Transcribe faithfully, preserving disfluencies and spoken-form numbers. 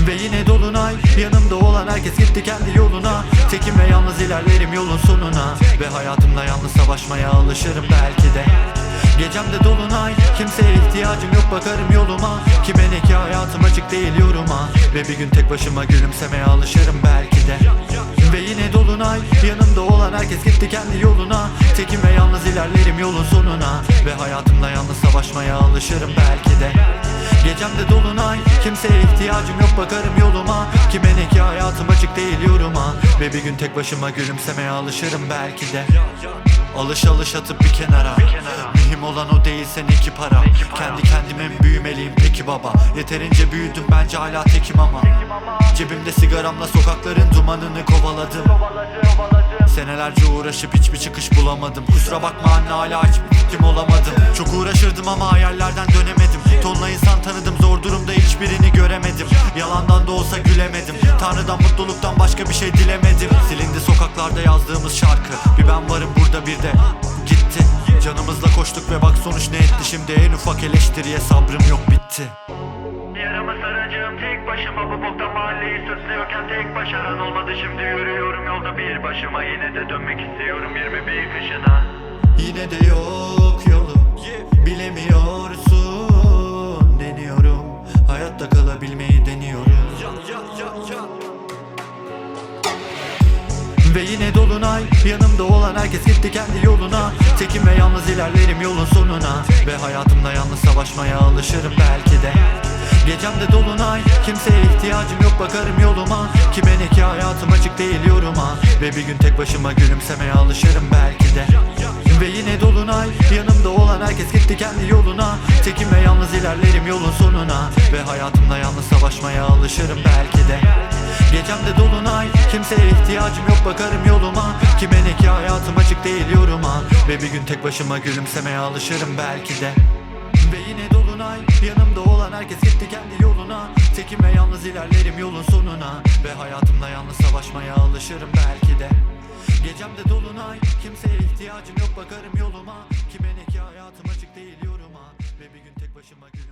Ve yine dolunay, yanımda olan herkes gitti kendi yoluna. Tekim ve yalnız ilerlerim yolun sonuna. Ve hayatımla yalnız savaşmaya alışırım belki de. Gecemde dolunay, kimseye ihtiyacım yok, bakarım yoluma. Kime ne ki hayatım açık değil yoruma. Ve bir gün tek başıma gülümsemeye alışırım belki de. Ve yine dolunay, yanımda olan herkes gitti kendi yoluna. Tekim ve yalnız ilerlerim yolun sonuna. Ve hayatımla yalnız savaşmaya alışırım belki de. Gecemde dolunay, kimseye ihtiyacım yok, bakarım yoluma. Kime ne ki hayatım açık değil yoruma. Ve bir gün tek başıma gülümsemeye alışırım belki de. Alış alış atıp bir kenara, mühim olan o değil seninki para. Kendi kendime mi büyümeliyim peki baba? Yeterince büyüdüm bence hala tekim ama. Cebimde sigaramla sokakların dumanını kovaladım. Senelerce uğraşıp hiçbir çıkış bulamadım. Kusura bakma anne, hala hiçbir fikrim olamadım. Çok uğraşırdım ama hayallerden dönemedim. Tonla insan tanıdım, zor durumda hiçbirini göremedim. Yalandan da olsa gülemedim. Tanrıdan mutluluktan başka bir şey dilemedim. Silindi sokaklarda yazdığımız şarkı. Bir ben varım burada, bir de gitti. Canımızla koştuk ve bak sonuç ne etti. Şimdi en ufak eleştiriye sabrım yok, bitti. Yaramı saracağım tek başıma, bu boktan mahalleyi sırtlıyorken tek başaran olmadı. Şimdi yürüyorum yolda bir başıma, yine de dönmek istiyorum yirmi bir kışına. Yine de yok yolu, bilemiyorsun deniyorum. Hayatta kalabilmeyi deniyorum. Ve yine dolunay, yanımda olan herkes gitti kendi yoluna. Tekim ve yalnız ilerlerim yolun sonuna. Ve hayatımla yalnız savaşmaya alışırım belki de. Gecemde dolunay, kimseye ihtiyacım yok, bakarım yoluma. Kime ne ki hayatım açık değil yoruma. Ve bir gün tek başıma gülümsemeye alışırım belki de. Ve yine dolunay, yanımda olan herkes gitti kendi yoluna. Tekim ve yalnız ilerlerim yolun sonuna. Ve hayatımla yalnız savaşmaya alışırım belki de. Gecemde dolunay, kimseye ihtiyacım yok, bakarım yoluma. Kime ne ki hayatım açık değil yoruma. Ve bir gün tek başıma gülümsemeye alışırım belki de. Ve yine dolunay, yanımda olan herkes gitti kendi yoluna. Tekim ve yalnız ilerlerim yolun sonuna. Ve hayatımla yalnız savaşmaya alışırım belki de. Gecemde dolunay, kimseye ihtiyacım yok, bakarım yoluma. Kime ne ki hayatım açık değil yoruma. Ve bir gün tek başıma